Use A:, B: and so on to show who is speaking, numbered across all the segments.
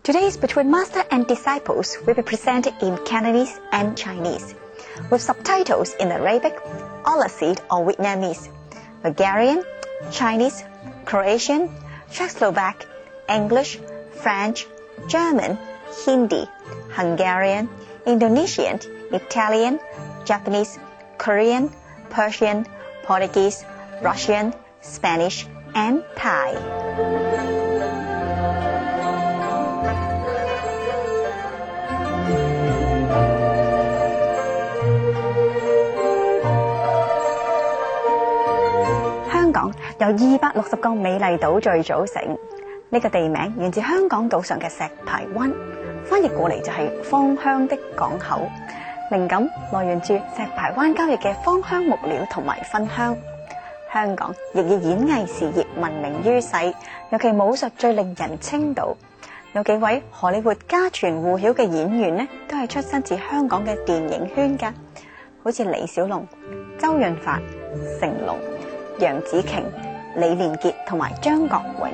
A: Today's Between Master and Disciples will be presented in Cantonese and Chinese, with subtitles in Arabic, Aussie or Vietnamese, Bulgarian, Chinese, Croatian, Czechoslovak, English, French, German, Hindi, Hungarian, Indonesian, Italian, Japanese, Korean, Persian, Portuguese, Russian, Spanish, and Thai.香港由260個美麗島嶼組成，呢個地名源自香港島上嘅石排灣，翻譯過嚟就係芳香的港口。靈感來源住石排灣交易嘅芳香木料同埋芬香。香港亦以演藝事業聞名於世，尤其武術最令人稱道。有幾位荷里活家傳戶曉嘅演員呢，都係出身自香港嘅電影圈㗎，好似李小龍、周潤發、成龍、楊紫瓊、李連杰同埋張國榮。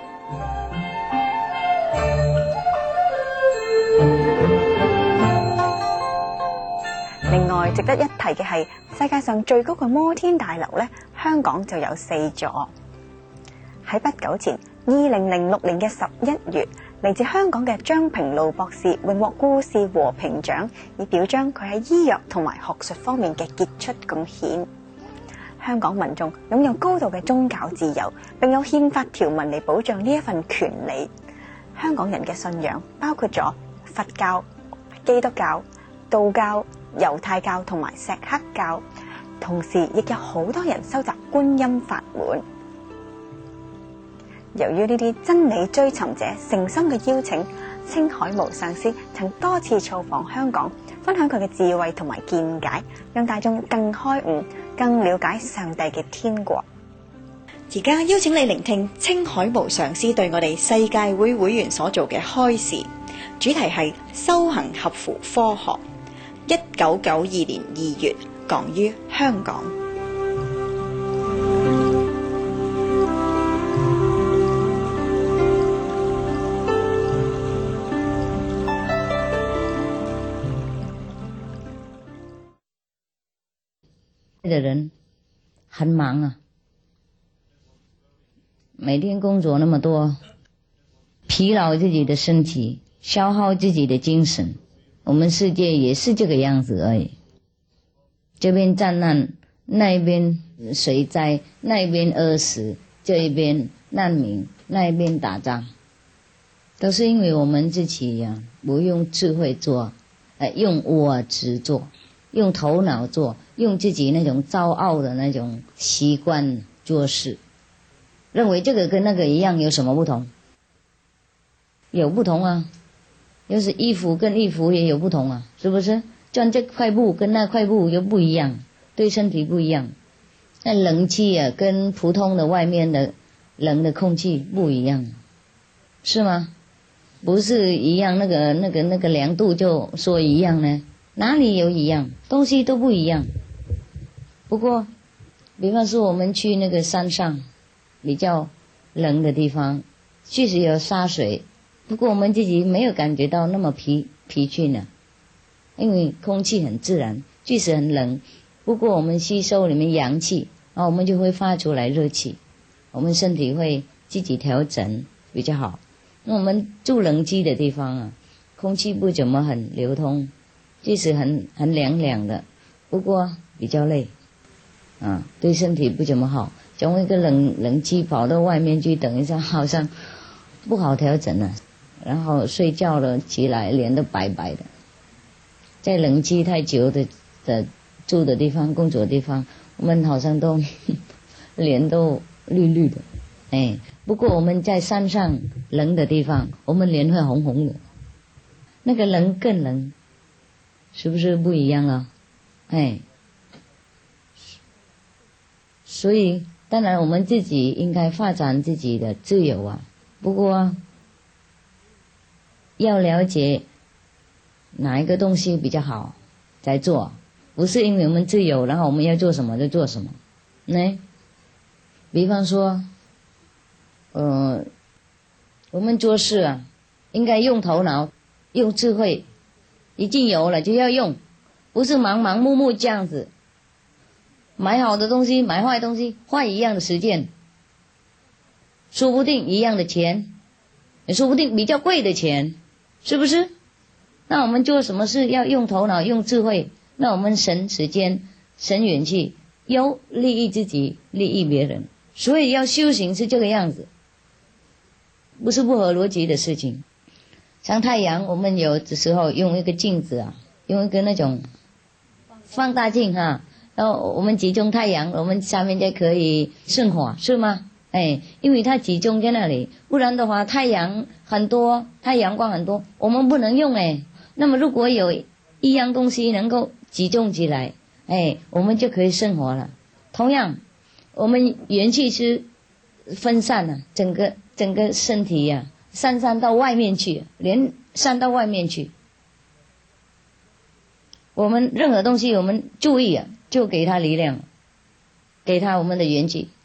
A: 另外值得一提嘅係，世界上最高嘅摩天大樓呢，香港就有4座。喺不久前，2006年嘅11月，嚟自香港嘅張平路博士榮獲故事和平獎，以表彰佢喺醫藥同埋學術方面嘅傑出貢獻。香港民眾擁有高度嘅宗教自由，並有憲法條文嚟保障呢一份權利。香港人嘅信仰包括咗佛教、基督教、道教、猶太教同埋錫克教，同時亦有好多人修習觀音法門。由於呢啲真理追尋者誠心嘅邀請，青海無上師曾多次造訪香港，分享佢嘅智慧同埋見解，讓大眾更開悟，更了解上帝嘅天國。而家邀請你聆聽青海無上師對我哋世界會會員所做嘅開示，主題係修行合乎科學。1992年2月講於香港。
B: 的人很忙啊，每天工作那么多，疲劳自己的身体，消耗自己的精神。我们世界也是这个样子而已，这边战乱，那边水灾，那边饿死，这一边难民，那一边打仗，都是因为我们自己呀，不用智慧做，用我执做，用头脑做，用自己那种骄傲的那种习惯做事，认为这个跟那个一样，有什么不同？有不同啊。要是衣服跟衣服也有不同啊，是不是？穿这块布跟那块布又不一样，对身体不一样。那冷气啊，跟普通的外面的冷的空气不一样，是吗？不是一样，那个凉度就说一样呢？哪里有一样？东西都不一样。不过，比方说我们去那个山上比较冷的地方，确实有沙水。不过我们自己没有感觉到那么疲倦呢，因为空气很自然，即使很冷，不过我们吸收里面阳气，然后我们就会发出来热气，我们身体会自己调整比较好。那我们住冷气的地方啊，空气不怎么很流通，即使很凉凉的，不过比较累啊，对身体不怎么好。从一个冷气跑到外面去，等一下好像不好调整了。然后睡觉了起来脸都白白的，在冷气太久的住的地方工作的地方，我们好像都脸都绿绿的。不过我们在山上冷的地方，我们脸会红红的，那个冷更冷，是不是不一样啊？所以当然我们自己应该发展自己的自由啊，不过要了解哪一个东西比较好再做，不是因为我们自由然后我们要做什么就做什么。比方说我们做事啊， 应该用头脑，用智慧，已经有了就要用，不是盲盲目目这样子，买好的东西买坏东西，花一样的时间，说不定一样的钱，也说不定比较贵的钱，是不是？那我们做什么事要用头脑用智慧，那我们省时间省元气，有利益自己利益别人，所以要修行是这个样子，不是不合逻辑的事情。像太阳，我们有的时候用一个镜子啊，用一个那种放大镜哈，然后我们集中太阳，我们下面就可以顺滑，是吗？因为它集中在那里，不然的话太阳很多，太阳光很多，我们不能用那么如果有一样东西能够集中起来，我们就可以生活了。同样，我们元气是分散了，整个身体呀，散到外面去，连散到外面去。我们任何东西我们注意啊，就给它力量，给它我们的元气。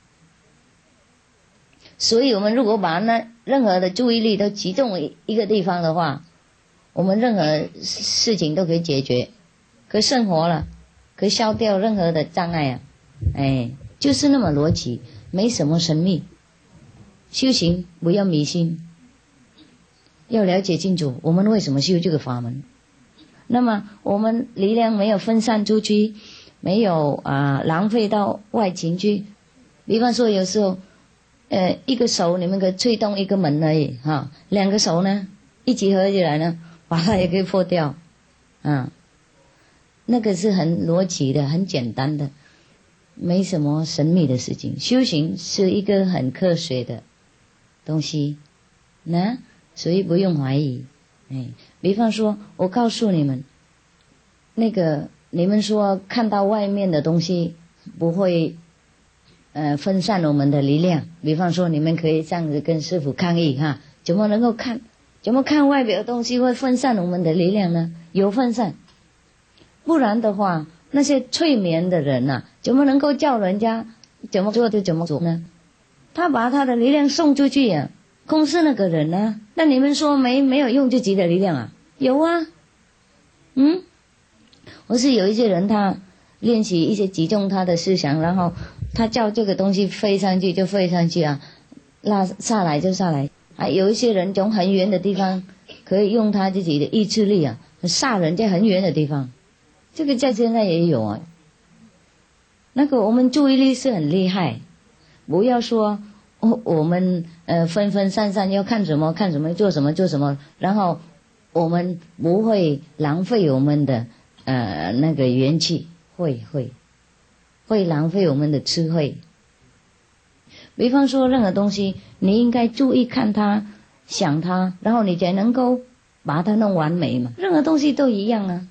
B: 所以我们如果把任何的注意力都集中一个地方的话，我们任何事情都可以解决，可以生活了，可以消掉任何的障碍就是那么逻辑，没什么神秘。修行不要迷信，要了解清楚我们为什么修这个法门。那么我们力量没有分散出去，没有浪费到外勤去。比方说有时候一个手你们可以吹动一个门而已两个手呢一起合起来呢，把它也可以破掉那个是很逻辑的，很简单的，没什么神秘的事情。修行是一个很科学的东西，所以不用怀疑。比方说我告诉你们，你们说看到外面的东西不会分散我们的力量。比方说你们可以这样子跟师父抗议怎么看外表的东西会分散我们的力量呢？有分散，不然的话那些催眠的人怎么能够叫人家怎么做就怎么做呢？他把他的力量送出去控制那个人那你们说没有用自己的力量有或是有一些人他练习一些集中他的思想，然后他叫这个东西飞上去就飞上去拉下来就下来有一些人从很远的地方可以用他自己的意志力杀人在很远的地方，这个在现在也有那个我们注意力是很厉害，不要说我们分散要看什么做什么，然后我们不会浪费我们的那个元气，会浪费我们的智慧。比方说任何东西你应该注意看它想它，然后你才能够把它弄完美嘛。任何东西都一样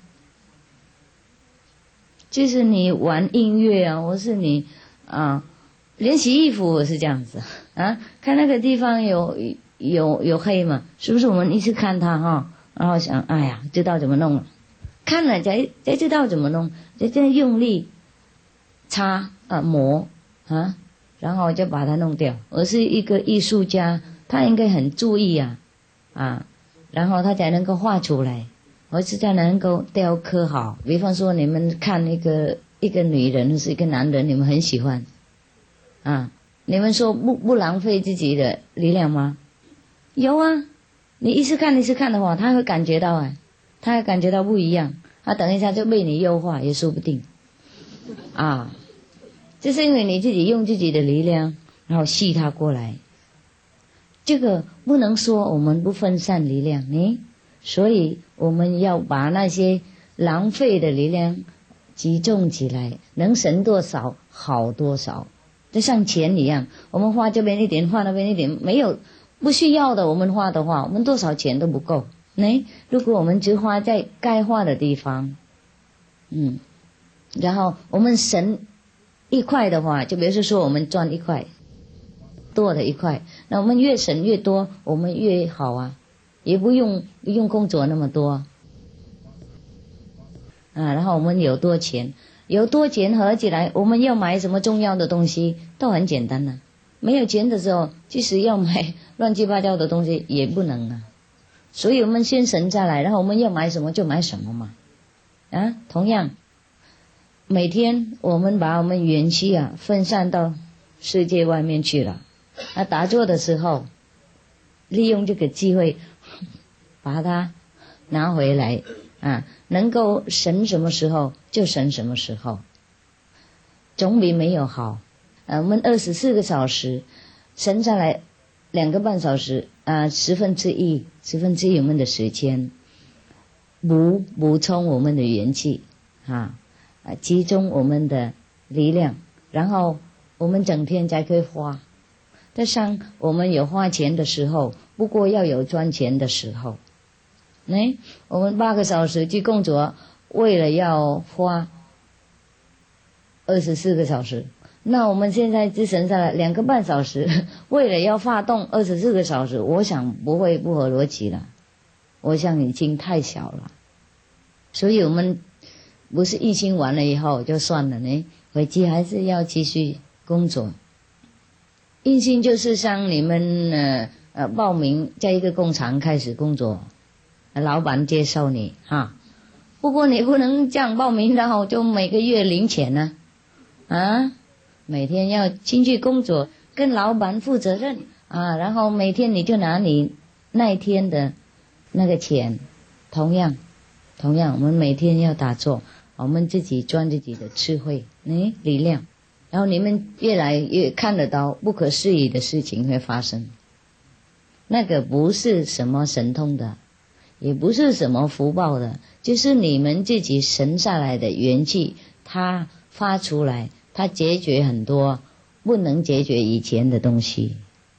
B: 就是你玩音乐或是你连洗衣服我是这样子看那个地方有黑嘛，是不是我们一直看它然后想哎呀知道怎么弄了，看了才知道怎么弄，才用力擦磨然后就把它弄掉。而是一个艺术家，他应该很注意然后他才能够画出来，而是才能够雕刻好。比方说你们看一个女人或是一个男人，你们很喜欢你们说不浪费自己的力量吗？有你一直看的话，他会感觉到他会感觉到不一样，他等一下就被你诱惑也说不定就是因为你自己用自己的力量然后吸他过来。这个不能说我们不分散力量所以我们要把那些浪费的力量集中起来，能省多少好多少。就像钱一样，我们花这边一点花那边一点，没有不需要的我们花的话，我们多少钱都不够如果我们只花在该花的地方然后我们省1块的话，就比如说我们赚1块多的1块，那我们越省越多，我们越好也不用工作那么多然后我们有多钱合起来，我们要买什么重要的东西都很简单没有钱的时候，即使要买乱七八糟的东西也不能所以我们先省下来，然后我们要买什么就买什么嘛。同样，每天我们把我们元气分散到世界外面去了。打坐的时候，利用这个机会把它拿回来能够省什么时候就省什么时候，总比没有好。我们24个小时省下来2个半小时1/10我们的时间补充我们的元气集中我们的力量，然后我们整天才可以花。但像我们有花钱的时候，不过要有赚钱的时候。我们8个小时去工作，为了要花24个小时，那我们现在只剩下了2个半小时，为了要发动24个小时，我想不会不合逻辑了，我想已经太小了。所以我们不是疫情完了以后就算了呢，回去还是要继续工作。疫情就是像你们报名在一个工厂开始工作，老板接受你不过你不能这样报名然后就每个月领钱呢每天要进去工作，跟老板负责任然后每天你就拿你那一天的那个钱。同样我们每天要打坐，我们自己赚自己的智慧力量，然后你们越来越看得到不可思议的事情会发生。那个不是什么神通的，也不是什么福报的，就是你们自己省下来的元气，它发出来，它解决很多不能解决以前的东西，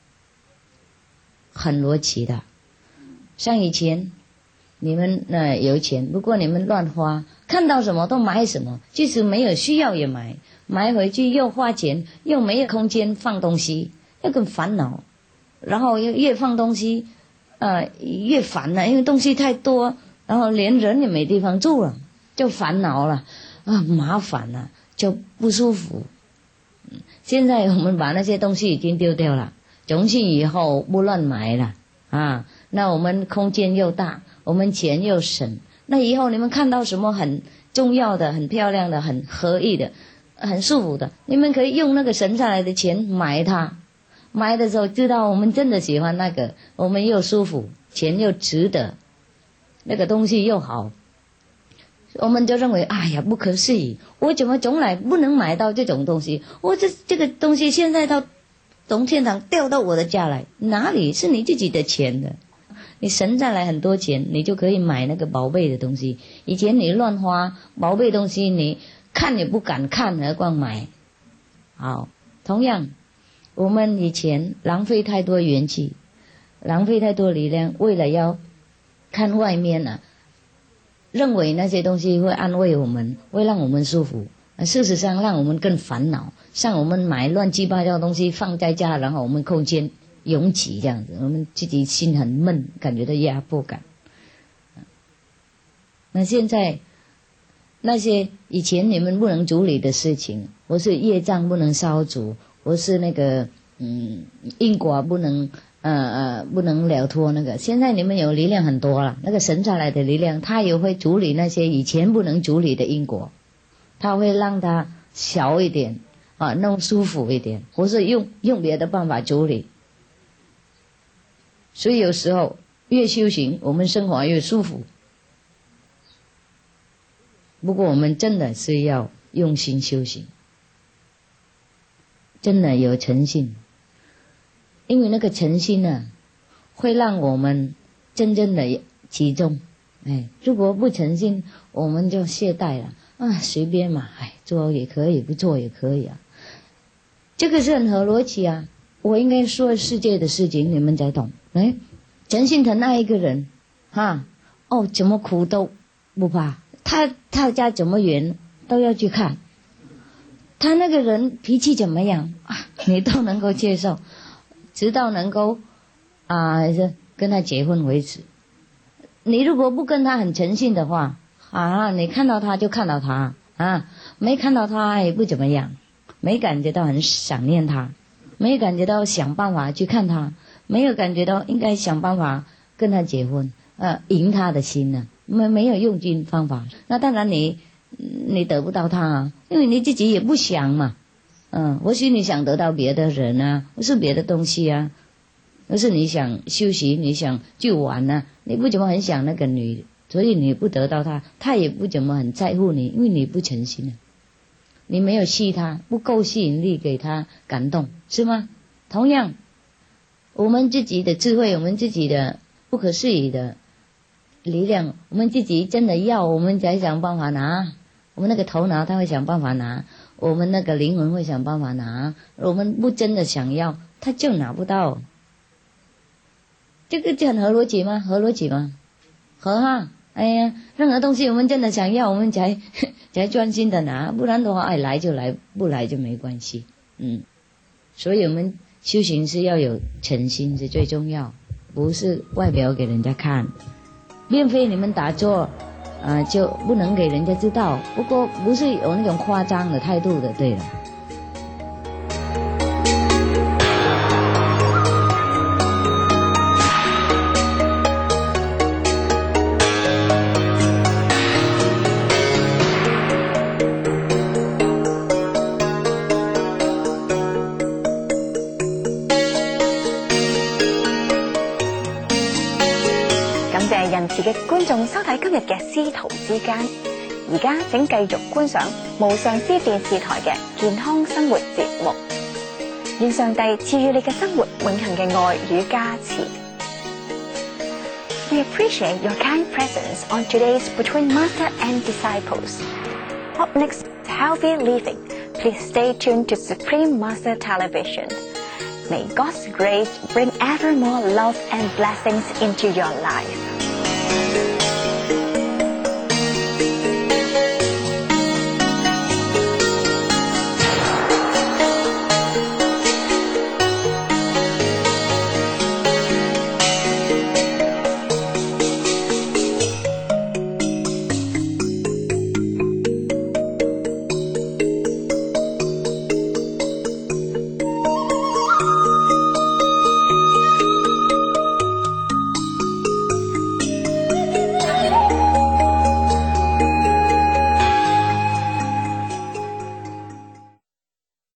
B: 很逻辑的。像以前你们有钱，不过你们乱花，看到什么都买什么，即使没有需要也买回去又花钱，又没有空间放东西，又更烦恼，然后越放东西越烦了，因为东西太多，然后连人也没地方住了，就烦恼了麻烦了，就不舒服。现在我们把那些东西已经丢掉了，从今以后不乱买了那我们空间又大，我们钱又省，那以后你们看到什么很重要的、很漂亮的、很合意的、很舒服的，你们可以用那个省下来的钱买它。买的时候知道我们真的喜欢那个，我们又舒服，钱又值得，那个东西又好，我们就认为哎呀不可思议，我怎么从来不能买到这种东西，我这个东西现在从天堂掉到我的家来，哪里是你自己的钱的？你省下来很多钱，你就可以买那个宝贝的东西。以前你乱花宝贝东西，你看也不敢看，何况买。好，同样我们以前浪费太多元气，浪费太多力量，为了要看外面认为那些东西会安慰我们，会让我们舒服，事实上让我们更烦恼。像我们买乱七八糟的东西放在家，然后我们空间拥挤这样子，我们自己心很闷，感觉到压迫感。那现在那些以前你们不能处理的事情，或是业障不能烧除，或是那个因果不能了脱，那个现在你们有力量很多了，那个省下来的力量，它也会处理那些以前不能处理的因果，它会让它小一点弄舒服一点，或是用别的办法处理。所以有时候越修行，我们生活越舒服。不过我们真的是要用心修行，真的有诚信，因为那个诚心会让我们真正的集中。如果不诚信，我们就懈怠了随便嘛，做也可以，不做也可以这个是很合逻辑我应该说世界的事情你们才懂。诚心疼爱一个人怎么苦都不怕，他家怎么远都要去看，他那个人脾气怎么样你都能够接受，直到能够跟他结婚为止。你如果不跟他很诚信的话你看到他就看到他没看到他也不怎么样，没感觉到很想念他，没感觉到想办法去看他，没有感觉到应该想办法跟他结婚，赢他的心呢、没有用尽方法。那当然你得不到他啊，因为你自己也不想嘛。或许你想得到别的人啊，或是别的东西啊，或是你想休息，你想去玩啊，你不怎么很想那个女，所以你不得到他，他也不怎么很在乎你，因为你不诚心啊，你没有吸他，不够吸引力给他感动，是吗？同样，我们自己的智慧，我们自己的不可思议的力量，我们自己真的要，我们才想办法拿。我们那个头脑他会想办法拿，我们那个灵魂会想办法拿，我们不真的想要，他就拿不到。这个就很合逻辑吗？合逻辑吗？合哈。哎呀，任何东西我们真的想要，我们才专心的拿，不然的话，来就来，不来就没关系。所以我们修行是要有诚心是最重要，不是外表给人家看。并非你们打坐就不能给人家知道，不过不是有那种夸张的态度的，对了。
A: 感謝仁慈嘅觀眾收睇今日嘅師徒之間，而家請繼續觀賞無上師電視台嘅健康生活節目。願上帝賜予你嘅生活永恆嘅愛與加持。We appreciate your kind presence on today's Between Master and Disciples. Up next, healthy living. Please stay tuned to Supreme Master Television. May God's grace bring ever more love and blessings into your life.